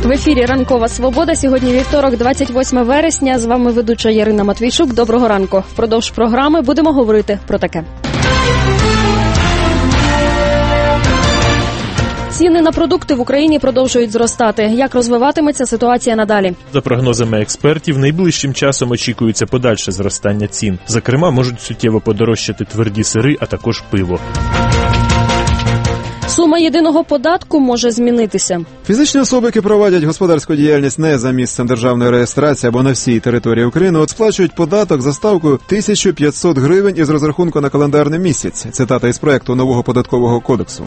В ефірі «Ранкова Свобода». Сьогодні вівторок, 28 вересня. З вами ведуча Ярина Матвійчук. Доброго ранку. Впродовж програми будемо говорити про таке. Ціни на продукти в Україні продовжують зростати. Як розвиватиметься ситуація надалі? За прогнозами експертів, найближчим часом очікується подальше зростання цін. Зокрема, можуть суттєво подорожчати тверді сири, а також пиво. Сума єдиного податку може змінитися. Фізичні особи, які проводять господарську діяльність не за місцем державної реєстрації або на всій території України, сплачують податок за ставкою 1500 гривень із розрахунку на календарний місяць. Цитата із проекту нового податкового кодексу.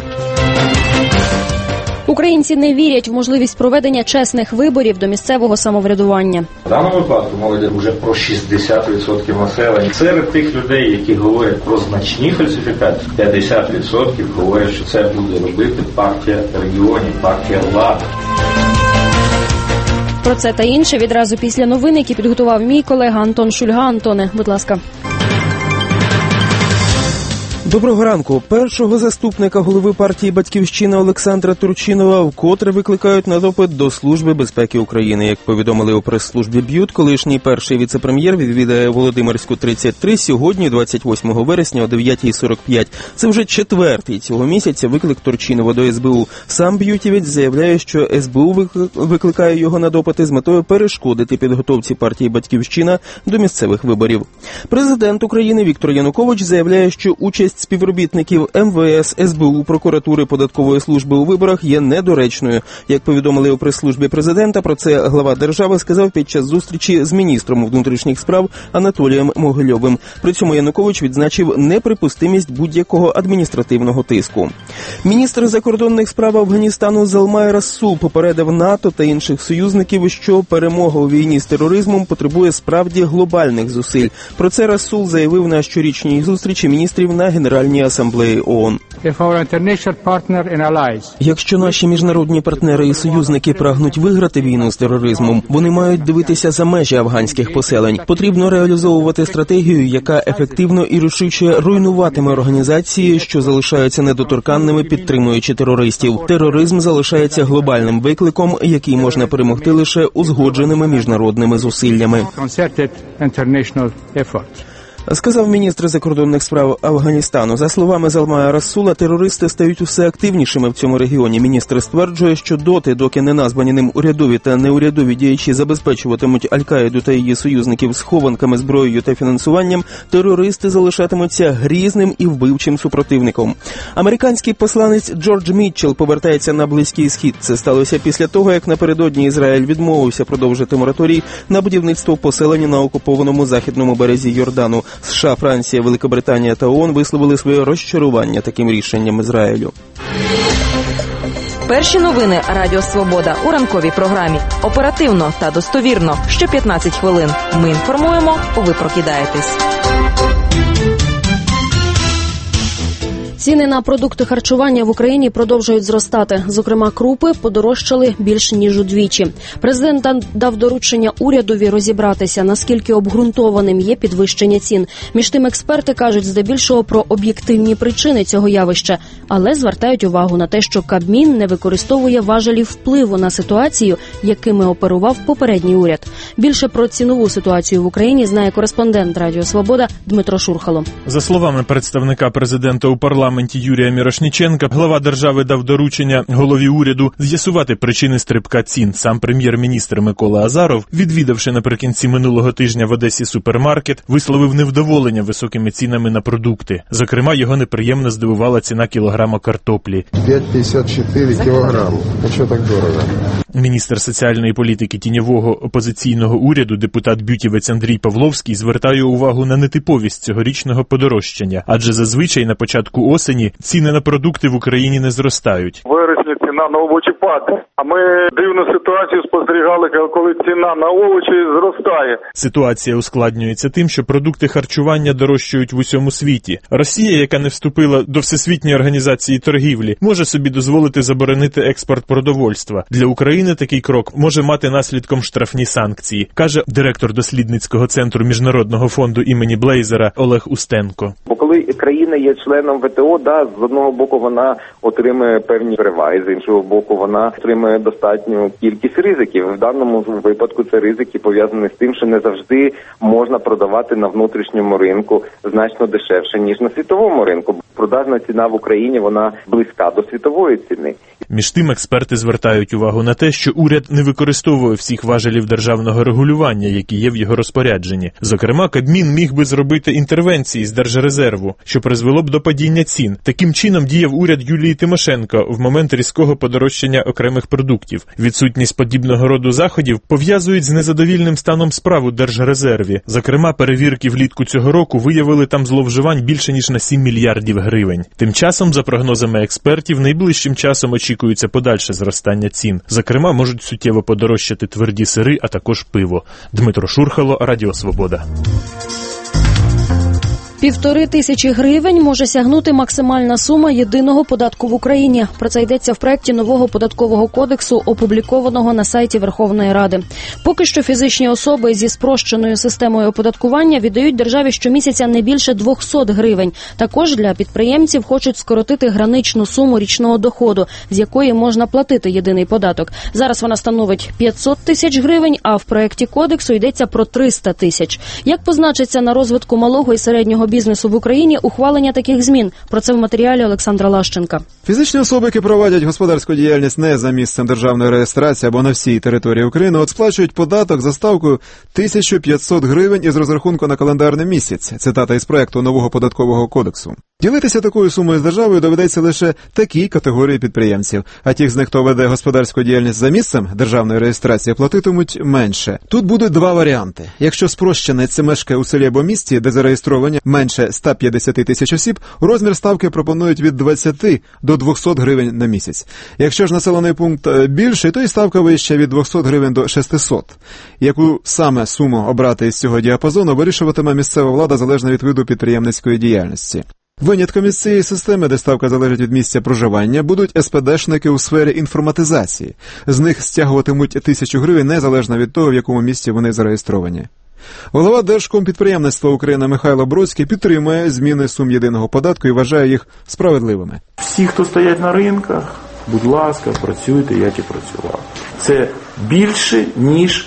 Українці не вірять в можливість проведення чесних виборів до місцевого самоврядування. В даному випадку мова йде вже про 60% населення. Серед тих людей, які говорять про значні фальсифікації, 50% говорять, що це буде робити партія регіонів, партія влади. Про це та інше відразу після новин, які підготував мій колега Антон Шульга. Антоне, будь ласка. Доброго ранку. Першого заступника голови партії «Батьківщина» Олександра Турчинова вкотре викликають на допит до Служби безпеки України. Як повідомили у прес-службі БЮТ, колишній перший віце-прем'єр відвідає Володимирську 33 сьогодні, 28 вересня о 9:45. Це вже четвертий цього місяця виклик Турчинова до СБУ. Сам б'ютівець заявляє, що СБУ викликає його на допити з метою перешкодити підготовці партії «Батьківщина» до місцевих виборів. Президент України Віктор Янукович заявляє, що участь співробітників МВС, СБУ, прокуратури, податкової служби у виборах є недоречною. Як повідомили у прес-службі президента, про це глава держави сказав під час зустрічі з міністром внутрішніх справ Анатолієм Могильовим. При цьому Янукович відзначив неприпустимість будь-якого адміністративного тиску. Міністр закордонних справ Афганістану Залмай Рассул попередив НАТО та інших союзників, що перемога у війні з тероризмом потребує справді глобальних зусиль. Про це Рассул заявив на щорічній зустрічі міністрів на Генеральній асамблеї ООН. Якщо наші міжнародні партнери і союзники прагнуть виграти війну з тероризмом, вони мають дивитися за межі афганських поселень. Потрібно реалізовувати стратегію, яка ефективно і рішуче руйнуватиме організації, що залишаються недоторканними, підтримуючи терористів. Тероризм залишається глобальним викликом, який можна перемогти лише узгодженими міжнародними зусиллями. Сказав міністр закордонних справ Афганістану. За словами Залмая Рассула, терористи стають усе активнішими в цьому регіоні. Міністр стверджує, що доки не названі ним урядові та неурядові діячі забезпечуватимуть Аль-Каїду та її союзників схованками, зброєю та фінансуванням, терористи залишатимуться грізним і вбивчим супротивником. Американський посланець Джордж Мітчелл повертається на Близький Схід. Це сталося після того, як напередодні Ізраїль відмовився продовжити мораторій на будівництво поселення на окупованому західному березі Йордану. США, Франція, Великобританія та ООН висловили своє розчарування таким рішенням Ізраїлю. Перші новини Радіо Свобода у ранковій програмі. Оперативно та достовірно. Що 15 хвилин. Ми інформуємо, ви прокидаєтесь. Ціни на продукти харчування в Україні продовжують зростати. Зокрема, крупи подорожчали більш ніж удвічі. Президент дав доручення урядові розібратися, наскільки обґрунтованим є підвищення цін. Між тим, експерти кажуть здебільшого про об'єктивні причини цього явища, але звертають увагу на те, що Кабмін не використовує важелів впливу на ситуацію, якими оперував попередній уряд. Більше про цінову ситуацію в Україні знає кореспондент Радіо Свобода Дмитро Шурхало. За словами представника президента у парламенті Юрія Мірошніченка, глава держави дав доручення голові уряду з'ясувати причини стрибка цін. Сам прем'єр-міністр Микола Азаров, відвідавши наприкінці минулого тижня в Одесі супермаркет, висловив невдоволення високими цінами на продукти. Зокрема, його неприємно здивувала ціна кілограма картоплі. 5,54 кілограми. А що так дорого? Міністр соціальної політики тіньового опозиційного уряду, депутат-бютівець Андрій Павловський, звертає увагу на нетиповість цьогорічного подорожчання, адже зазвичай на початку осені ціни на продукти в Україні не зростають. Вересня ціна на овочі падає, а ми дивну ситуацію спостерігали, коли ціна на овочі зростає. Ситуація ускладнюється тим, що продукти харчування дорожчають в усьому світі. Росія, яка не вступила до Всесвітньої організації торгівлі, може собі дозволити заборонити експорт продовольства. Для України такий крок може мати наслідком штрафні санкції, каже директор дослідницького центру Міжнародного фонду імені Блейзера Олег Устенко. Бо коли країна є членом ВТО, то з одного боку вона отримує певні переваги, з іншого боку вона отримує достатню кількість ризиків. В даному випадку це ризики пов'язані з тим, що не завжди можна продавати на внутрішньому ринку значно дешевше, ніж на світовому ринку. Продажна ціна в Україні, вона близька до світової ціни. Між тим, експерти звертають увагу на те, що уряд не використовує всіх важелів державного регулювання, які є в його розпорядженні. Зокрема, Кабмін міг би зробити інтервенції з Держрезерву, що призвело б до падіння цін. Таким чином діяв уряд Юлії Тимошенко в момент різкого подорожчання окремих продуктів. Відсутність подібного роду заходів пов'язують з незадовільним станом справ у Держрезерві. Зокрема, перевірки влітку цього року виявили там зловживань більше ніж на 7 мільярдів гривень. Тим часом, за прогнозами експертів, найближчим часом очікується подальше зростання цін. Зокрема, можуть суттєво подорожчати тверді сири, а також пиво. Дмитро Шурхало, Радіо Свобода. 1500 гривень може сягнути максимальна сума єдиного податку в Україні. Про це йдеться в проєкті нового податкового кодексу, опублікованого на сайті Верховної Ради. Поки що фізичні особи зі спрощеною системою оподаткування віддають державі щомісяця не більше 200 гривень. Також для підприємців хочуть скоротити граничну суму річного доходу, з якої можна платити єдиний податок. Зараз вона становить 500 тисяч гривень, а в проєкті кодексу йдеться про 300 тисяч. Як позначиться на розвитку малого і середнього бізнесу в Україні ухвалення таких змін? Про це в матеріалі Олександра Лащенка. Фізичні особи, які проводять господарську діяльність не за місцем державної реєстрації або на всій території України, сплачують податок за ставкою 1500 гривень із розрахунку на календарний місяць. Цитата із проекту нового податкового кодексу. Ділитися такою сумою з державою доведеться лише такій категорії підприємців, а ті з них, хто веде господарську діяльність за місцем державної реєстрації, платитимуть менше. Тут будуть два варіанти. Якщо спрощенець мешкає у селі або місті, де зареєстровані менше 150 тисяч осіб, розмір ставки пропонують від 20 до 200 гривень на місяць. Якщо ж населений пункт більший, то і ставка вища від 200 гривень до 600. Яку саме суму обрати із цього діапазону, вирішуватиме місцева влада залежно від виду підприємницької діяльності. Винятком із цієї системи, де ставка залежить від місця проживання, будуть СПДшники у сфері інформатизації. З них стягуватимуть 1000 гривень незалежно від того, в якому місці вони зареєстровані. Голова Держкомпідприємництва України Михайло Бродський підтримує зміни сум єдиного податку і вважає їх справедливими. Всі, хто стоять на ринках, будь ласка, працюйте, як і працював. Це більше, ніж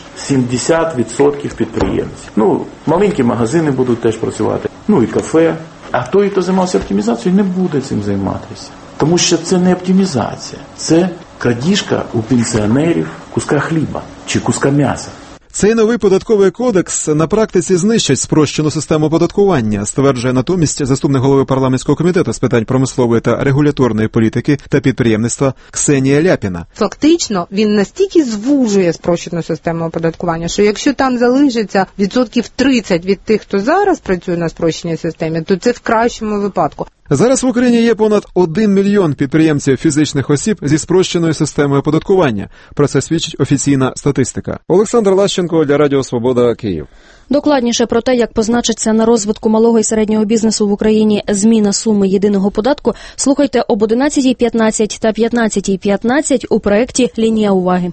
70% підприємців. Маленькі магазини будуть теж працювати, і кафе. А той, хто займався оптимізацією, не буде цим займатися. Тому що це не оптимізація, це крадіжка у пенсіонерів куска хліба чи куска м'яса. Цей новий податковий кодекс на практиці знищить спрощену систему оподаткування, стверджує натомість заступник голови парламентського комітету з питань промислової та регуляторної політики та підприємництва Ксенія Ляпіна. Фактично, він настільки звужує спрощену систему оподаткування, що якщо там залишиться 30% від тих, хто зараз працює на спрощеній системі, то це в кращому випадку. Зараз в Україні є понад 1 мільйон підприємців фізичних осіб зі спрощеною системою оподаткування. Про це свідчить офіційна статистика. Олександр Лащенко для Радіо Свобода, Київ. Докладніше про те, як позначиться на розвитку малого і середнього бізнесу в Україні зміна суми єдиного податку, слухайте об 11:15 та 15:15 у проєкті «Лінія уваги».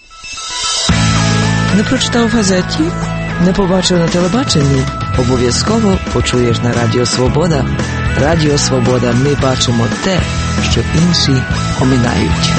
Не прочитав в газеті? Не побачив на телебаченні? Обов'язково почуєш на Радіо Свобода. Радіо Свобода. Ми бачимо те, що інші оминають.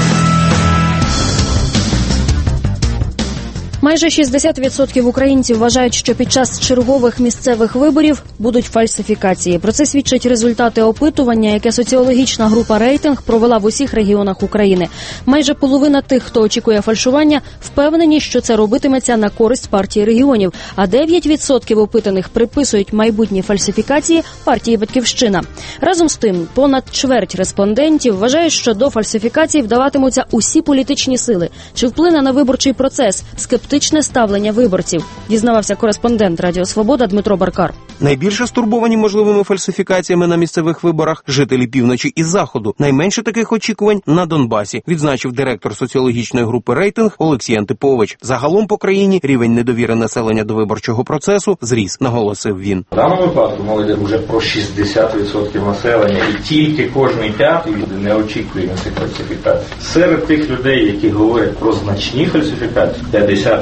Майже 60% українців вважають, що під час чергових місцевих виборів будуть фальсифікації. Про це свідчать результати опитування, яке соціологічна група «Рейтинг» провела в усіх регіонах України. Майже половина тих, хто очікує фальшування, впевнені, що це робитиметься на користь партії регіонів, а 9% опитаних приписують майбутні фальсифікації партії «Батьківщина». Разом з тим, понад чверть респондентів вважають, що до фальсифікацій вдаватимуться усі політичні сили. Чи вплине на виборчий процес скептичне ставлення виборців, дізнавався кореспондент Радіо Свобода Дмитро Баркар. Найбільше стурбовані можливими фальсифікаціями на місцевих виборах жителі півночі і заходу. Найменше таких очікувань на Донбасі, відзначив директор соціологічної групи «Рейтинг» Олексій Антипович. Загалом по країні рівень недовіри населення до виборчого процесу зріс, наголосив він. В даному випадку мова йде вже про 60% населення, і тільки кожний п'ятий не очікує цих фальсифікацій. Серед тих людей, які говорять про значні фальсифікації, 50%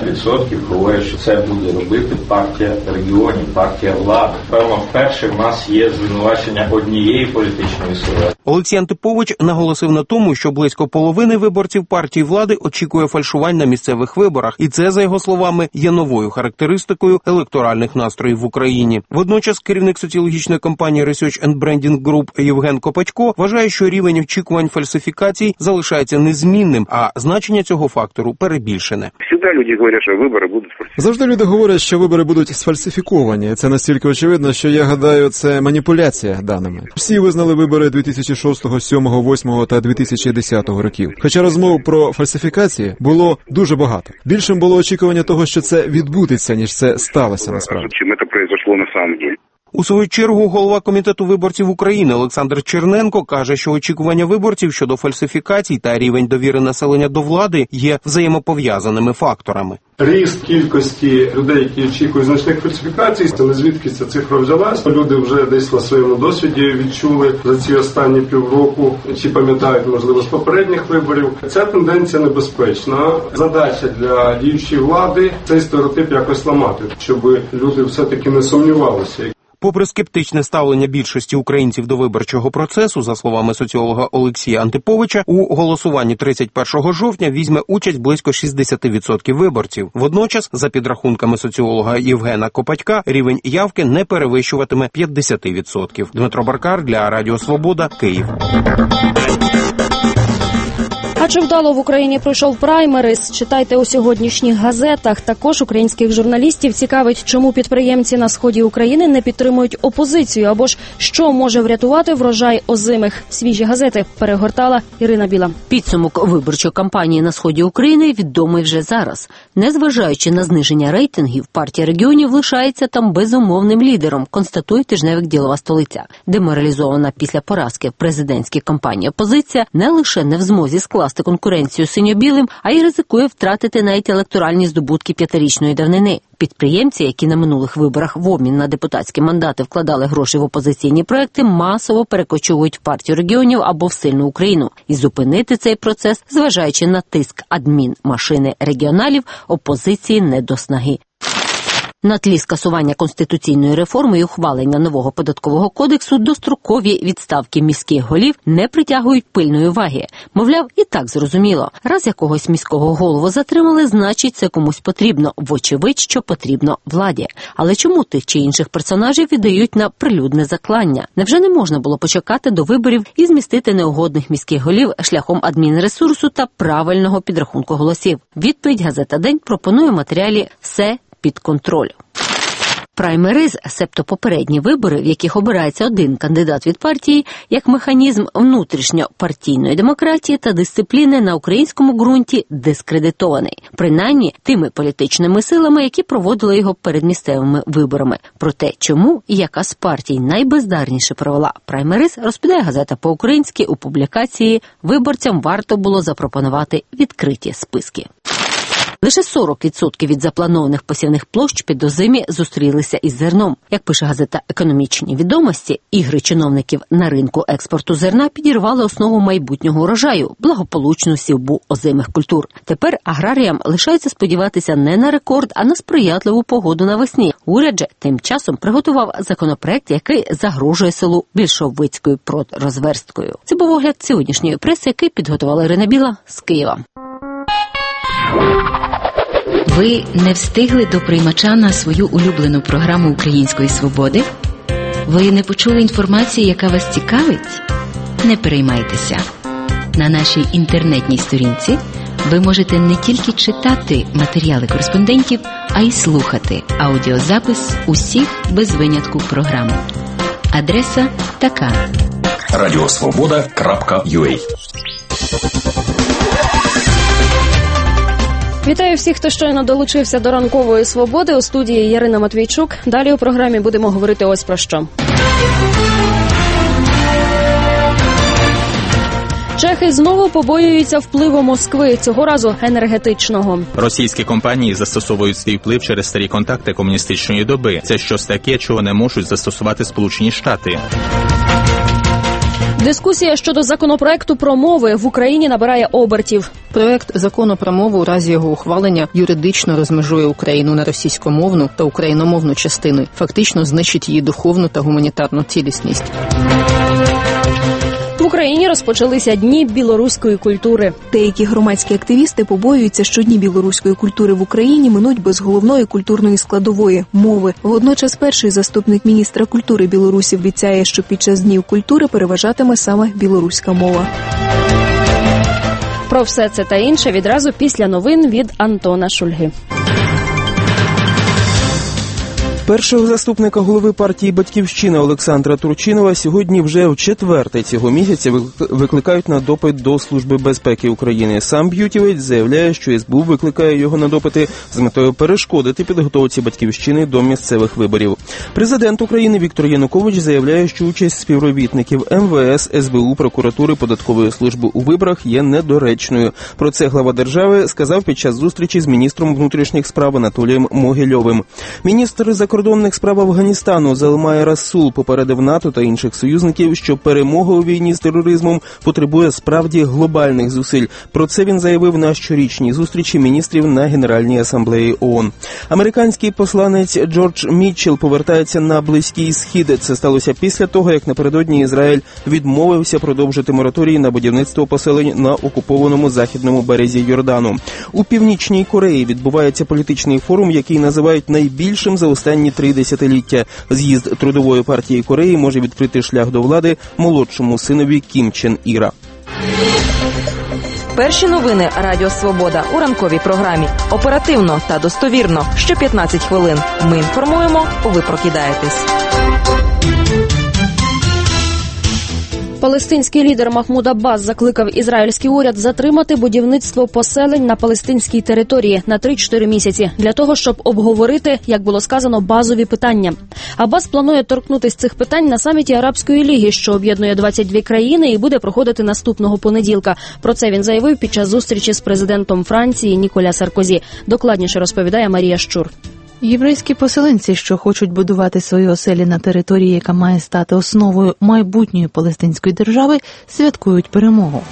50% говорять, що це буде робити партія регіонів, партія влади. Певно, вперше в нас є звинувачення однієї політичної сили. Олексій Антипович наголосив на тому, що близько половини виборців партії влади очікує фальшувань на місцевих виборах, і це, за його словами, є новою характеристикою електоральних настроїв в Україні. Водночас керівник соціологічної компанії Research and Branding Group Євген Копачко вважає, що рівень очікувань фальсифікацій залишається незмінним, а значення цього фактору перебільшене. Завжди люди говорять, що вибори будуть сфальсифіковані. Завжди люди говорять, що вибори будуть сфальсифіковані. Це настільки очевидно, що я гадаю, це маніпуляція даними. Всі визнали вибори 2006, 2007, 2008 та 2010 років. Хоча розмов про фальсифікації було дуже багато. Більшим було очікування того, що це відбудеться, ніж це сталося насправді. Чим це произошло на самом деле. У свою чергу голова Комітету виборців України Олександр Черненко каже, що очікування виборців щодо фальсифікацій та рівень довіри населення до влади є взаємопов'язаними факторами. Ріст кількості людей, які очікують значних фальсифікацій, це не звідки ця цифра взялась. Люди вже десь на своєму досвіді відчули за ці останні півроку, чи пам'ятають, можливо, з попередніх виборів. Ця тенденція небезпечна. Задача для діючої влади – цей стереотип якось ламати, щоб люди все-таки не сумнівалися. Попри скептичне ставлення більшості українців до виборчого процесу, за словами соціолога Олексія Антиповича, у голосуванні 31 жовтня візьме участь близько 60% виборців. Водночас, за підрахунками соціолога Євгена Копатька, рівень явки не перевищуватиме 50%. Дмитро Баркар для Радіо Свобода, Київ. А чи вдало в Україні пройшов праймериз? Читайте у сьогоднішніх газетах. Також українських журналістів цікавить, чому підприємці на сході України не підтримують опозицію, або ж що може врятувати врожай озимих. Свіжі газети перегортала Ірина Біла. Підсумок виборчої кампанії на сході України відомий вже зараз. Незважаючи на зниження рейтингів, партія регіонів лишається там безумовним лідером, констатує тижневик «Ділова столиця». Деморалізована після поразки в президентській кампанії опозиція не лише не в змозі скласти конкуренцію синьо-білим, а й ризикує втратити навіть електоральні здобутки 5-річної давнини. Підприємці, які на минулих виборах в обмін на депутатські мандати вкладали гроші в опозиційні проекти, масово перекочовують в партію регіонів або в сильну Україну. І зупинити цей процес, зважаючи на тиск адмінмашини регіоналів, опозиції не до снаги. На тлі скасування конституційної реформи і ухвалення нового податкового кодексу дострокові відставки міських голів не притягують пильної уваги. Мовляв, і так зрозуміло. Раз якогось міського голову затримали, значить це комусь потрібно. Вочевидь, що потрібно владі. Але чому тих чи інших персонажів віддають на прилюдне заклання? Невже не можна було почекати до виборів і змістити неугодних міських голів шляхом адмінресурсу та правильного підрахунку голосів? Відповідь газета «День» пропонує в матеріалі «Все під контроль». Праймериз, себто попередні вибори, в яких обирається один кандидат від партії, як механізм внутрішньопартійної демократії та дисципліни на українському ґрунті дискредитований. Принаймні тими політичними силами, які проводили його перед місцевими виборами. Про те, чому і яка з партій найбездарніше провела праймериз, розповідає газета по-українськи у публікації «Виборцям варто було запропонувати відкриті списки». Лише 40% від запланованих посівних площ під озимі зустрілися із зерном. Як пише газета «Економічні відомості», ігри чиновників на ринку експорту зерна підірвали основу майбутнього урожаю – благополучну сівбу озимих культур. Тепер аграріям лишається сподіватися не на рекорд, а на сприятливу погоду навесні. Уряд же тим часом приготував законопроект, який загрожує селу більшовицькою продрозверсткою. Це був огляд сьогоднішньої преси, який підготувала Ірина Біла з Києва. Ви не встигли до приймача на свою улюблену програму «Української свободи»? Ви не почули інформації, яка вас цікавить? Не переймайтеся. На нашій інтернетній сторінці ви можете не тільки читати матеріали кореспондентів, а й слухати аудіозапис усіх без винятку програм. Адреса така: radiosvoboda.ua. Вітаю всіх, хто щойно долучився до ранкової свободи. У студії Ярина Матвійчук. Далі у програмі будемо говорити ось про що. Чехи знову побоюються впливу Москви, цього разу енергетичного. Російські компанії застосовують свій вплив через старі контакти комуністичної доби. Це щось таке, чого не можуть застосувати Сполучені Штати. Дискусія щодо законопроекту про мови в Україні набирає обертів. Проект закону про мову у разі його ухвалення юридично розмежує Україну на російськомовну та україномовну частини, фактично знищить її духовну та гуманітарну цілісність. В Україні розпочалися Дні білоруської культури. Деякі громадські активісти побоюються, що Дні білоруської культури в Україні минуть без головної культурної складової – мови. Водночас перший заступник міністра культури Білорусі обіцяє, що під час Днів культури переважатиме саме білоруська мова. Про все це та інше відразу після новин від Антона Шульги. Першого заступника голови партії «Батьківщина» Олександра Турчинова сьогодні вже вчетверте цього місяця викликають на допит до Служби безпеки України. Сам Б'ютівець заявляє, що СБУ викликає його на допити з метою перешкодити підготовці «Батьківщини» до місцевих виборів. Президент України Віктор Янукович заявляє, що участь співробітників МВС, СБУ, прокуратури, податкової служби у виборах є недоречною. Про це глава держави сказав під час зустрічі з міністром внутрішніх справ Анатолієм Могильовим. Міністр закордонних справ Афганістану Зелмай Расул попередив НАТО та інших союзників, що перемога у війні з тероризмом потребує справді глобальних зусиль. Про це він заявив на щорічній зустрічі міністрів на Генеральній асамблеї ООН. Американський посланець Джордж Мітчелл повертається на Близький Схід. Це сталося після того, як напередодні Ізраїль відмовився продовжити мораторій на будівництво поселень на окупованому західному березі Йордану. У Північній Кореї відбувається політичний форум, який називають найбільшим за останні 3 десятиліття. З'їзд Трудової партії Кореї може відкрити шлях до влади молодшому синові Кім Чен Іра. Перші новини Радіо Свобода у ранковій програмі. Оперативно та достовірно. Що 15 хвилин. Ми інформуємо, ви прокидаєтесь. Палестинський лідер Махмуд Аббас закликав ізраїльський уряд затримати будівництво поселень на палестинській території на 3-4 місяці для того, щоб обговорити, як було сказано, базові питання. Аббас планує торкнутися цих питань на саміті Арабської ліги, що об'єднує 22 країни і буде проходити наступного понеділка. Про це він заявив під час зустрічі з президентом Франції Ніколя Саркозі. Докладніше розповідає Марія Щур. Єврейські поселенці, що хочуть будувати свої оселі на території, яка має стати основою майбутньої палестинської держави, святкують перемогу.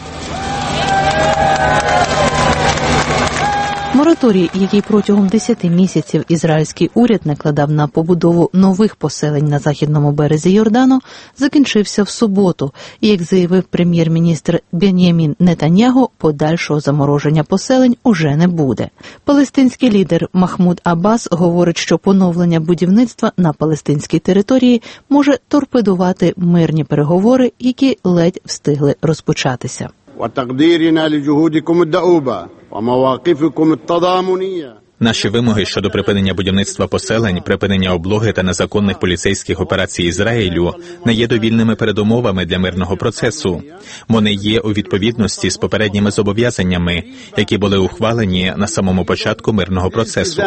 Мораторій, який протягом 10 місяців ізраїльський уряд накладав на побудову нових поселень на західному березі Йордану, закінчився в суботу. І, як заявив прем'єр-міністр Бен'ямін Нетаньяху, подальшого замороження поселень уже не буде. Палестинський лідер Махмуд Аббас говорить, що поновлення будівництва на палестинській території може торпедувати мирні переговори, які ледь встигли розпочатися. Наші вимоги щодо припинення будівництва поселень, припинення облоги та незаконних поліцейських операцій Ізраїлю не є довільними передумовами для мирного процесу. Вони є у відповідності з попередніми зобов'язаннями, які були ухвалені на самому початку мирного процесу.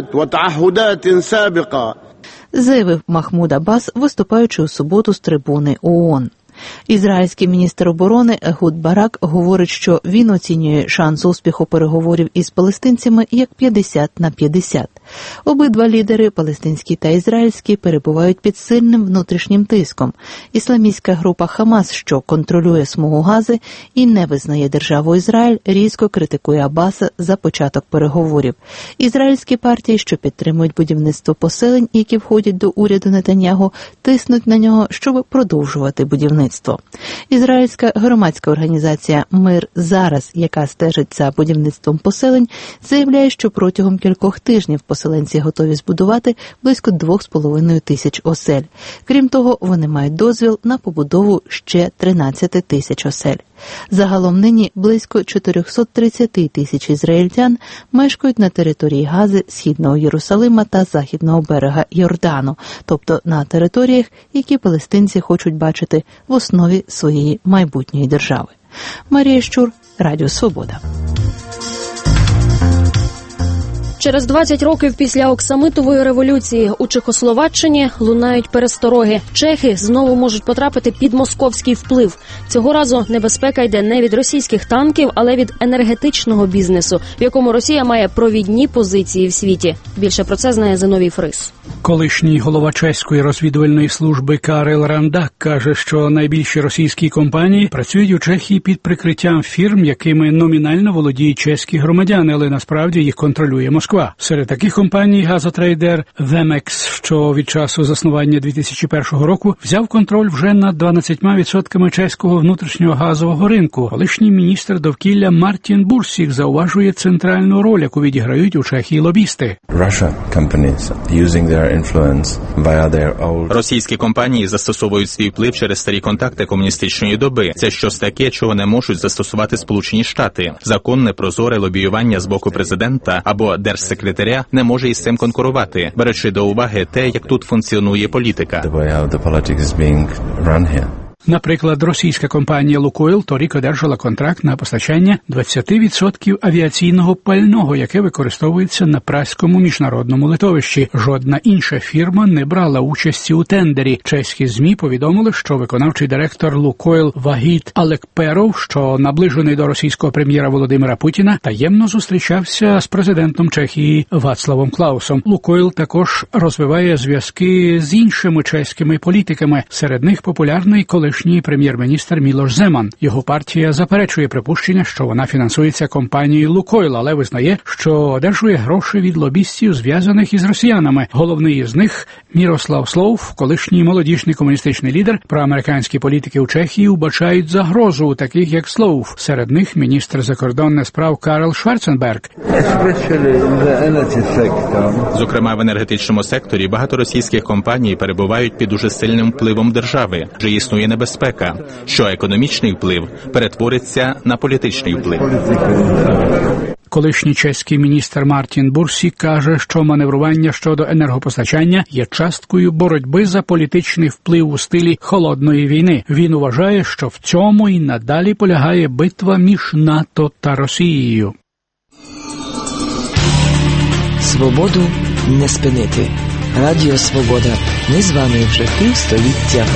Заявив Махмуд Аббас, виступаючи у суботу з трибуни ООН. Ізраїльський міністр оборони Егуд Барак говорить, що він оцінює шанс успіху переговорів із палестинцями як 50/50. Обидва лідери, палестинський та ізраїльський, перебувають під сильним внутрішнім тиском. Ісламістська група Хамас, що контролює смугу Гази і не визнає державу Ізраїль, різко критикує Аббаса за початок переговорів. Ізраїльські партії, що підтримують будівництво поселень, які входять до уряду Нетаньяху, тиснуть на нього, щоб продовжувати будівництво. Ізраїльська громадська організація «Мир зараз», яка стежить за будівництвом поселень, заявляє, що протягом кількох тижнів поселенці готові збудувати близько 2,5 тисяч осель. Крім того, вони мають дозвіл на побудову ще 13 тисяч осель. Загалом нині близько 430 тисяч ізраїльтян мешкають на території Гази, Східного Єрусалима та Західного берега Йордану, тобто на територіях, які палестинці хочуть бачити в основі своєї майбутньої держави. Марія Щур, Радіо Свобода. Через 20 років після Оксамитової революції у Чехословаччині лунають перестороги. Чехи знову можуть потрапити під московський вплив. Цього разу небезпека йде не від російських танків, але від енергетичного бізнесу, в якому Росія має провідні позиції в світі. Більше про це знає Зиновій Фрис. Колишній голова чеської розвідувальної служби Карел Рандак каже, що найбільші російські компанії працюють у Чехії під прикриттям фірм, якими номінально володіють чеські громадяни, але насправді їх контролює Москва. Серед таких компаній газотрейдер Вемекс, що від часу заснування 2001 року взяв контроль вже над 12% чеського внутрішнього газового ринку. Колишній міністр довкілля Мартін Бурсік зауважує центральну роль, яку відіграють у Чехії лобісти. Російські компанії застосовують свій вплив через старі контакти комуністичної доби. Це щось таке, чого не можуть застосувати Сполучені Штати. Законне прозоре лобіювання з боку президента або держсекретаря не може із цим конкурувати, беручи до уваги те, як тут функціонує політика. Наприклад, російська компанія «Лукойл» торік одержала контракт на постачання 20% авіаційного пального, яке використовується на Празькому міжнародному литовищі. Жодна інша фірма не брала участі у тендері. Чеські ЗМІ повідомили, що виконавчий директор «Лукойл» Вагіт Алекперов, що наближений до російського прем'єра Володимира Путіна, таємно зустрічався з президентом Чехії Вацлавом Клаусом. «Лукойл» також розвиває зв'язки з іншими чеськими політиками. Серед них популярний колишній прем'єр-міністр Мілош Земан. Його партія заперечує припущення, що вона фінансується компанією «Лукойл», але визнає, що одержує гроші від лобістів, зв'язаних із росіянами. Головний із них – Мірослав Слоув, колишній молодіжний комуністичний лідер. Проамериканські політики у Чехії вбачають загрозу у таких, як Слоув. Серед них міністр закордонних справ Карл Шварценберг. Зокрема, в енергетичному секторі багато російських компаній перебувають під дуже сильним впливом держави. Вже існує небезпека, що економічний вплив перетвориться на політичний вплив. Колишній чеський міністр Мартін Бурсік каже, що маневрування щодо енергопостачання є часткою боротьби за політичний вплив у стилі холодної війни. Він вважає, що в цьому і надалі полягає битва між НАТО та Росією. Свободу не спинити. Радіо Свобода. Ми з вами вже півстоліття.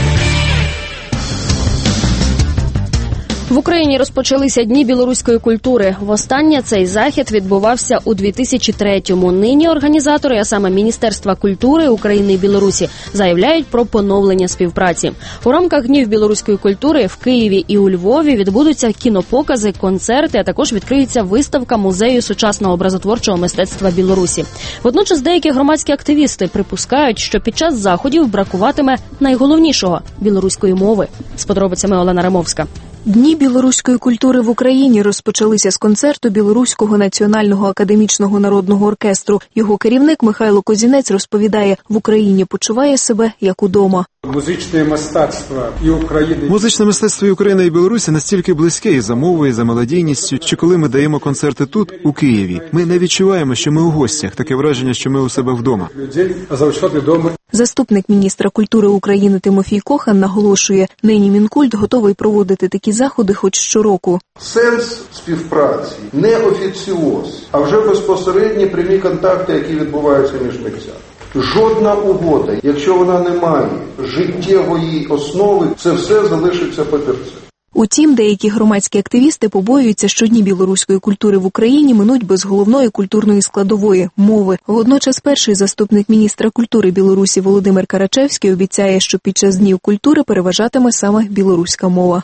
В Україні розпочалися Дні білоруської культури. Востаннє цей захід відбувався у 2003-му. Нині організатори, а саме Міністерства культури України і Білорусі, заявляють про поновлення співпраці. У рамках Днів білоруської культури в Києві і у Львові відбудуться кінопокази, концерти, а також відкриється виставка Музею сучасного образотворчого мистецтва Білорусі. Водночас деякі громадські активісти припускають, що під час заходів бракуватиме найголовнішого – білоруської мови. З подробицями Олена Ремовська. Дні білоруської культури в Україні розпочалися з концерту Білоруського національного академічного народного оркестру. Його керівник Михайло Козінець розповідає, в Україні почуває себе як удома. Музичне мистецтво і України і Білорусі настільки близьке і за мовою, і за мелодійністю, що коли ми даємо концерти тут, у Києві, ми не відчуваємо, що ми у гостях, таке враження, що ми у себе вдома. Заступник міністра культури України Тимофій Кохан наголошує, нині Мінкульт готовий проводити такі заходи хоч щороку. Сенс співпраці – не офіціоз, а вже безпосередні прямі контакти, які відбуваються між митцями. Жодна угода, якщо вона не має життєвої основи, це все залишиться папірцем. Утім, деякі громадські активісти побоюються, що Дні білоруської культури в Україні минуть без головної культурної складової – мови. Водночас перший заступник міністра культури Білорусі Володимир Карачевський обіцяє, що під час Днів культури переважатиме саме білоруська мова.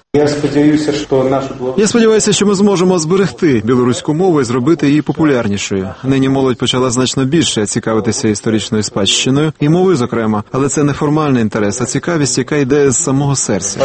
Я сподіваюся, що ми зможемо зберегти білоруську мову і зробити її популярнішою. Нині молодь почала значно більше цікавитися історичною спадщиною і мовою, зокрема. Але це не формальний інтерес, а цікавість, яка йде з самого серця.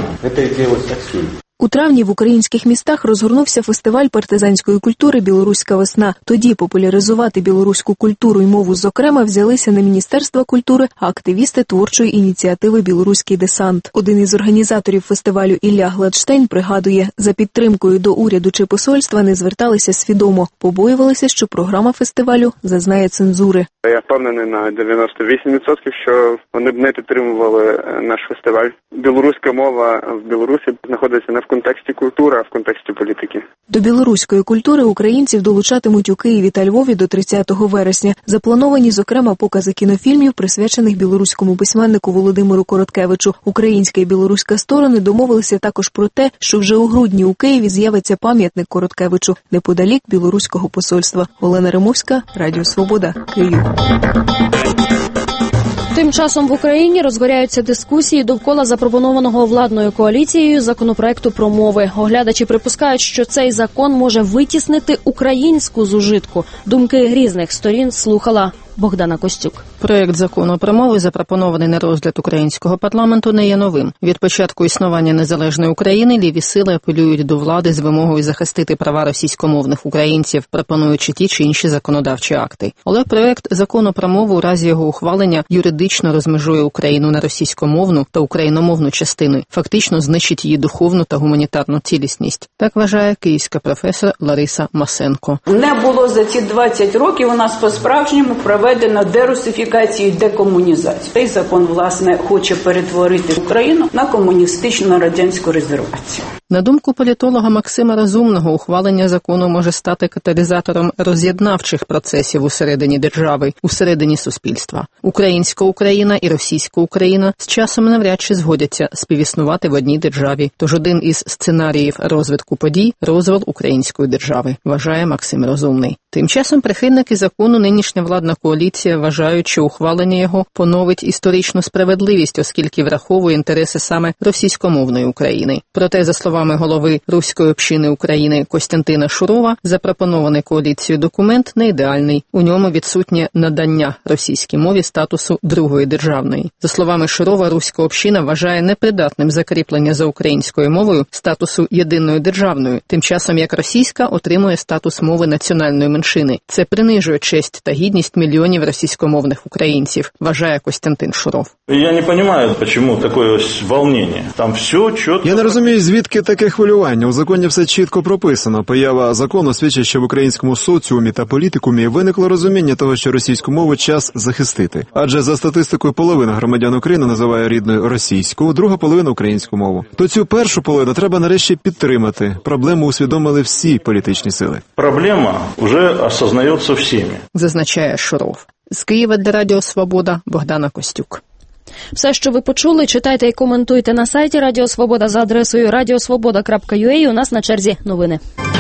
У травні в українських містах розгорнувся фестиваль партизанської культури «Білоруська весна». Тоді популяризувати білоруську культуру і мову зокрема взялися не Міністерство культури, а активісти творчої ініціативи «Білоруський десант». Один із організаторів фестивалю Ілля Гладштейн пригадує, за підтримкою до уряду чи посольства не зверталися свідомо. Побоювалися, що програма фестивалю зазнає цензури. Я впевнений на 98%, що вони б не підтримували наш фестиваль. Білоруська мова в Білорусі знаходиться не в контексті культури, а в контексті політики. До білоруської культури українців долучатимуть у Києві та Львові до 30 вересня. Заплановані, зокрема, покази кінофільмів, присвячених білоруському письменнику Володимиру Короткевичу. Українська і білоруська сторони домовилися також про те, що вже у грудні у Києві з'явиться пам'ятник Короткевичу неподалік білоруського посольства. Олена Римовська, Радіо Свобода, Київ. Тим часом в Україні розгоряються дискусії довкола запропонованого владною коаліцією законопроекту про мови. Оглядачі припускають, що цей закон може витіснити українську з ужитку. Думки різних сторін слухала Богдана Костюк. Проект закону про мови, запропонований на розгляд українського парламенту, не є новим. Від початку існування незалежної України ліві сили апелюють до влади з вимогою захистити права російськомовних українців, пропонуючи ті чи інші законодавчі акти. Але проект закону про мову у разі його ухвалення юридично розмежує Україну на російськомовну та україномовну частини, фактично знищить її духовну та гуманітарну цілісність. Так вважає київська професор Лариса Масенко. Не було за ці 20 років у нас по-справжньому проведено дерусифікацію і декомунізацію. Цей закон, власне, хоче перетворити Україну на комуністичну радянську резервацію. На думку політолога Максима Розумного, ухвалення закону може стати каталізатором роз'єднавчих процесів усередині держави, усередині суспільства. Українська Україна і російська Україна з часом навряд чи згодяться співіснувати в одній державі. Тож один із сценаріїв розвитку подій – розвал української держави, вважає Максим Розумний. Тим часом прихильники закону нинішня владна коаліція вважають, що ухвалення його поновить історичну справедливість, оскільки враховує інтереси саме російськомовної України. Проте, за словами голови Руської общини України Костянтина Шурова, запропонований коаліцією документ не ідеальний. У ньому відсутнє надання російській мові статусу другої державної. За словами Шурова, Руська община вважає непридатним закріплення за українською мовою статусу єдиної державної, тим часом як російська отримує статус мови національної меншини. Це принижує честь та гідність мільйонів російськомовних українців, вважає Костянтин Шуров. Я не розумію, чому таке волнення. Там все чітко. Я не розумію, звідки таке хвилювання. У законі все чітко прописано. Поява закону свідчить, що в українському соціумі та політикумі виникло розуміння того, що російську мову час захистити. Адже за статистикою половина громадян України називає рідною російську, друга половина українську мову. То цю першу половину треба нарешті підтримати. Проблему усвідомили всі політичні сили. Проблема вже осознається всіми, зазначає Шуров. З Києва для Радіо Свобода Богдана Костюк. Все, що ви почули, читайте і коментуйте на сайті Радіо Свобода за адресою radiosvoboda.ua. У нас на черзі новини.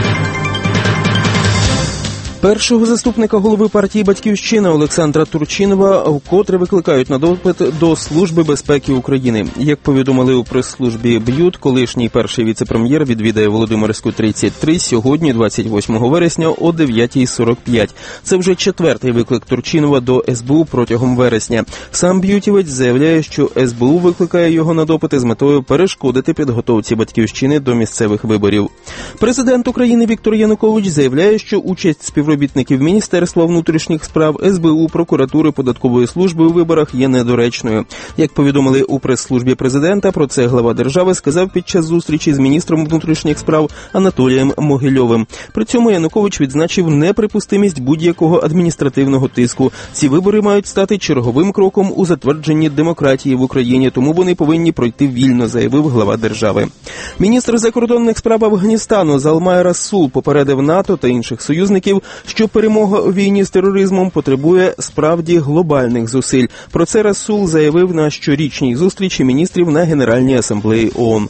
Першого заступника голови партії «Батьківщина» Олександра Турчинова вкотре викликають на допит до Служби безпеки України. Як повідомили у прес-службі БЮТ, колишній перший віце-прем'єр відвідає Володимирську 33 сьогодні, 28 вересня, о 9:45. Це вже четвертий виклик Турчинова до СБУ протягом вересня. Сам б'ютівець заявляє, що СБУ викликає його на допити з метою перешкодити підготовці «Батьківщини» до місцевих виборів. Президент України Віктор Янукович заявляє, що участь співробітників Міністерства внутрішніх справ, СБУ, прокуратури, податкової служби у виборах є недоречною. Як повідомили у прес-службі президента, про це глава держави сказав під час зустрічі з міністром внутрішніх справ Анатолієм Могильовим. При цьому Янукович відзначив неприпустимість будь-якого адміністративного тиску. Ці вибори мають стати черговим кроком у затвердженні демократії в Україні, тому вони повинні пройти вільно, заявив глава держави. Міністр закордонних справ Афганістану Залмай Расул попередив НАТО та інших союзників, що перемога у війні з тероризмом потребує справді глобальних зусиль. Про це Расул заявив на щорічній зустрічі міністрів на Генеральній асамблеї ООН.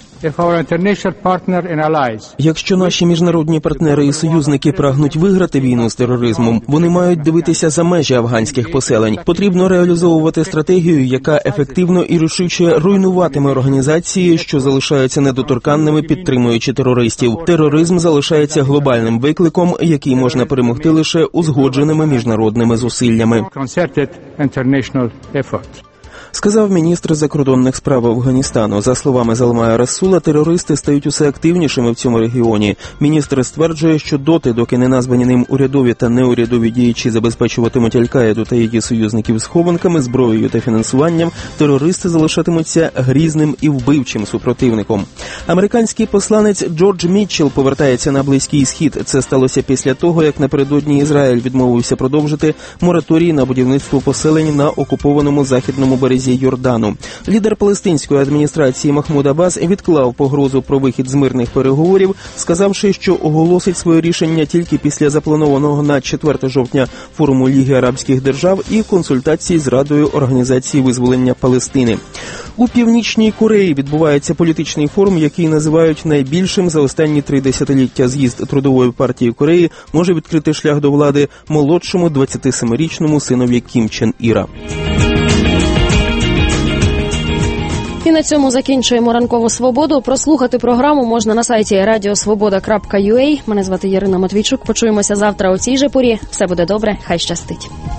Якщо наші міжнародні партнери і союзники прагнуть виграти війну з тероризмом, вони мають дивитися за межі афганських поселень. Потрібно реалізовувати стратегію, яка ефективно і рішуче руйнуватиме організації, що залишаються недоторканними, підтримуючи терористів. Тероризм залишається глобальним викликом, який можна перемогти лише узгодженими міжнародними зусиллями. Сказав міністр закордонних справ Афганістану. За словами Залмая Расула, терористи стають усе активнішими в цьому регіоні. Міністр стверджує, що доки не названі ним урядові та неурядові діячі забезпечуватимуть Аль-Каїду та її союзників схованками, зброєю та фінансуванням, терористи залишатимуться грізним і вбивчим супротивником. Американський посланець Джордж Мітчелл повертається на Близький Схід. Це сталося після того, як напередодні Ізраїль відмовився продовжити мораторій на будівництво поселень на окупованому західному березі березі Йордану. Лідер палестинської адміністрації Махмуд Аббас відклав погрозу про вихід з мирних переговорів, сказавши, що оголосить своє рішення тільки після запланованого на 4 жовтня форуму Ліги арабських держав і консультацій з Радою Організації визволення Палестини. У Північній Кореї відбувається політичний форум, який називають найбільшим за останні 3 десятиліття. З'їзд Трудової партії Кореї може відкрити шлях до влади молодшому 27-річному синові Кім Чен Іра. І на цьому закінчуємо ранкову свободу. Прослухати програму можна на сайті radiosvoboda.ua. Мене звати Ярина Матвійчук. Почуємося завтра о цій же порі. Все буде добре. Хай щастить.